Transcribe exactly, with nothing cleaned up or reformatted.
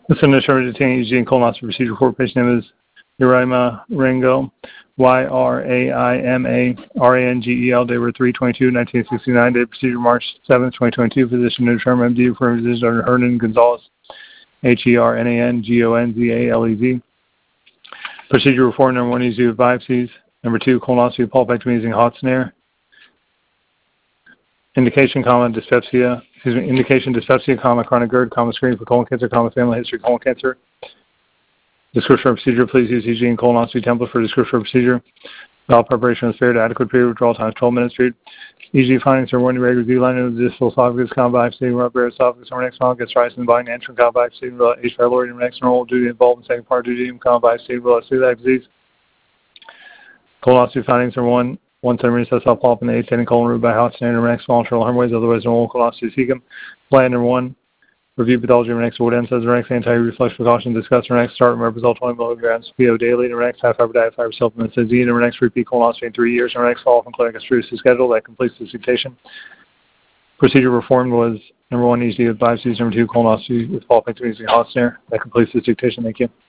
This is an attorney detaining E G and colonoscopy procedure report. Patient name is Uraima Rango, Y R A I M A R A N G E L, date three twenty-two nineteen sixty-nine, date procedure March seventh, twenty twenty-two, physician new term M D for physician Doctor Hernan Gonzalez, H E R N A N G O N Z A L E Z. Procedure report number one, E Z with biopsies. Number two, colonoscopy pulpectomy using hot snare. Indication, comma, dyspepsia, excuse me, indication, dyspepsia, comma, chronic GERD, comma, screening for colon cancer, comma, family history, colon cancer. Description of procedure, please use E G and colonoscopy template for description of procedure. Bowel preparation is fair to adequate period, withdrawal time twelve minutes, period. E G findings are one irregular D-line of the distal esophagus, comma, biopsy, upper esophagus, or next gets rise in the body, and comma, biopsy, H. pylori, and next normal duty involved in second part duty, comma, biopsy, celiac disease. Colonoscopy findings are one, one centimeter cell polyp in the ascending colon root by hot standard next small internal hemorrhoids, otherwise normal colonoscopy cecum. Plan number one, review pathology next what ends as next anti-reflux precaution, discuss next start remember twenty milligrams P O daily, next high fiber diet, fiber supplements, Z, and next repeat colonoscopy in three years, next follow from clinic as to schedule that completes the dictation. Procedure performed was number one, E G with biopsies, number two, colonoscopy with pulpectomy using hot snare. That completes the dictation. Thank you.